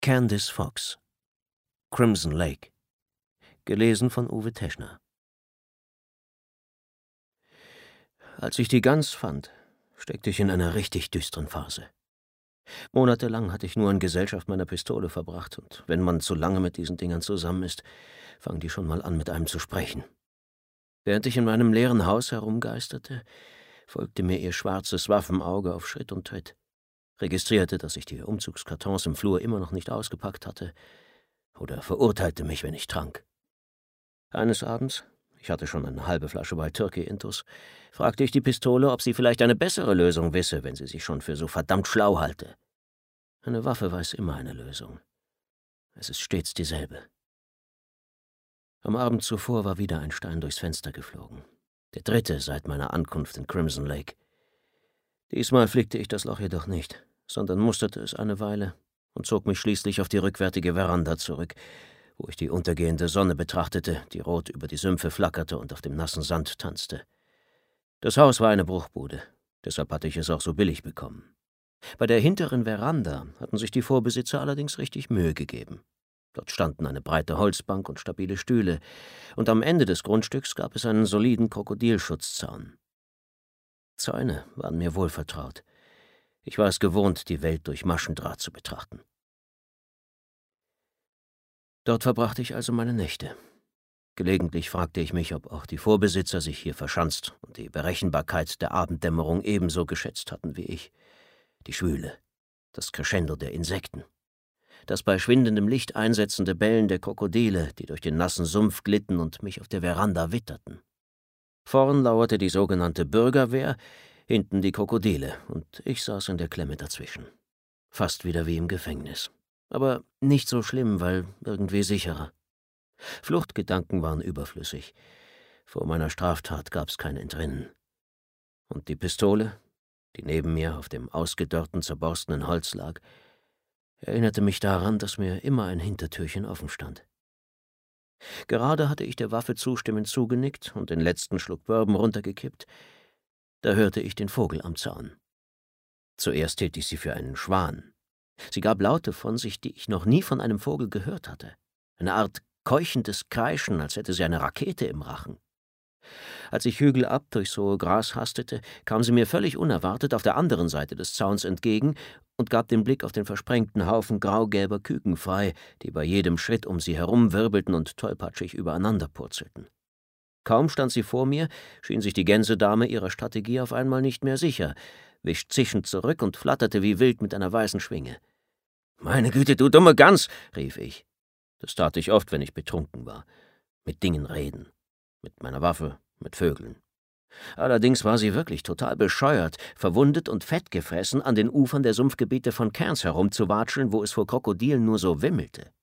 Candice Fox. Crimson Lake. Gelesen von Uwe Teschner. Als ich die Gans fand, steckte ich in einer richtig düsteren Phase. Monatelang hatte ich nur in Gesellschaft meiner Pistole verbracht, und wenn man zu lange mit diesen Dingern zusammen ist, fangen die schon mal an, mit einem zu sprechen. Während ich in meinem leeren Haus herumgeisterte, folgte mir ihr schwarzes Waffenauge auf Schritt und Tritt, registrierte, dass ich die Umzugskartons im Flur immer noch nicht ausgepackt hatte, oder verurteilte mich, wenn ich trank. Eines Abends, ich hatte schon eine halbe Flasche Wild Turkey intus, fragte ich die Pistole, ob sie vielleicht eine bessere Lösung wisse, wenn sie sich schon für so verdammt schlau halte. Eine Waffe weiß immer eine Lösung. Es ist stets dieselbe. Am Abend zuvor war wieder ein Stein durchs Fenster geflogen. Der dritte seit meiner Ankunft in Crimson Lake. Diesmal flickte ich das Loch jedoch nicht, sondern musterte es eine Weile und zog mich schließlich auf die rückwärtige Veranda zurück, wo ich die untergehende Sonne betrachtete, die rot über die Sümpfe flackerte und auf dem nassen Sand tanzte. Das Haus war eine Bruchbude, deshalb hatte ich es auch so billig bekommen. Bei der hinteren Veranda hatten sich die Vorbesitzer allerdings richtig Mühe gegeben. Dort standen eine breite Holzbank und stabile Stühle, und am Ende des Grundstücks gab es einen soliden Krokodilschutzzaun. Zäune waren mir wohlvertraut. Ich war es gewohnt, die Welt durch Maschendraht zu betrachten. Dort verbrachte ich also meine Nächte. Gelegentlich fragte ich mich, ob auch die Vorbesitzer sich hier verschanzt und die Berechenbarkeit der Abenddämmerung ebenso geschätzt hatten wie ich. Die Schwüle, das Crescendo der Insekten, das bei schwindendem Licht einsetzende Bellen der Krokodile, die durch den nassen Sumpf glitten und mich auf der Veranda witterten. Vorn lauerte die sogenannte Bürgerwehr, hinten die Krokodile, und ich saß in der Klemme dazwischen. Fast wieder wie im Gefängnis. Aber nicht so schlimm, weil irgendwie sicherer. Fluchtgedanken waren überflüssig. Vor meiner Straftat gab's kein Entrinnen. Und die Pistole, die neben mir auf dem ausgedörrten, zerborstenen Holz lag, erinnerte mich daran, dass mir immer ein Hintertürchen offen stand. Gerade hatte ich der Waffe zustimmend zugenickt und den letzten Schluck Bourbon runtergekippt, da hörte ich den Vogel am Zaun. Zuerst hielt ich sie für einen Schwan. Sie gab Laute von sich, die ich noch nie von einem Vogel gehört hatte. Eine Art keuchendes Kreischen, als hätte sie eine Rakete im Rachen. Als ich hügelab durchs hohe Gras hastete, kam sie mir völlig unerwartet auf der anderen Seite des Zauns entgegen und gab den Blick auf den versprengten Haufen graugelber Küken frei, die bei jedem Schritt um sie herumwirbelten und tollpatschig übereinander purzelten. Kaum stand sie vor mir, schien sich die Gänsedame ihrer Strategie auf einmal nicht mehr sicher, wich zischend zurück und flatterte wie wild mit einer weißen Schwinge. »Meine Güte, du dumme Gans«, rief ich. Das tat ich oft, wenn ich betrunken war. Mit Dingen reden. Mit meiner Waffe, mit Vögeln. Allerdings war sie wirklich total bescheuert, verwundet und fettgefressen an den Ufern der Sumpfgebiete von Cairns herumzuwatscheln, wo es vor Krokodilen nur so wimmelte.